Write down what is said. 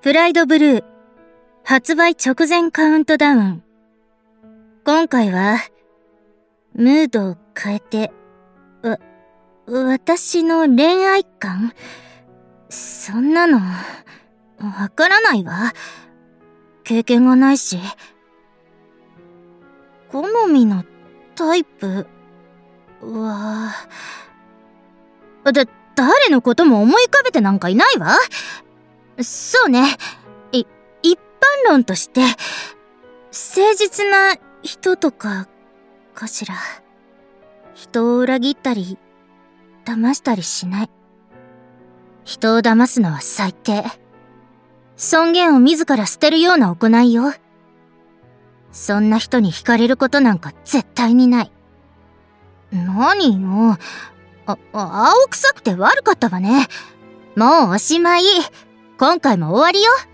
プライドブルー発売直前カウントダウン。今回はムードを変えて私の恋愛観、そんなのわからないわ。経験がないし。好みのタイプは誰のことも思い浮かべてなんかいないわ。そうね。一般論として、誠実な人とか、かしら。人を裏切ったり、騙したりしない。人を騙すのは最低。尊厳を自ら捨てるような行いよ。そんな人に惹かれることなんか絶対にない。何よ。青臭くて悪かったわね。もうおしまい。今回も終わりよ。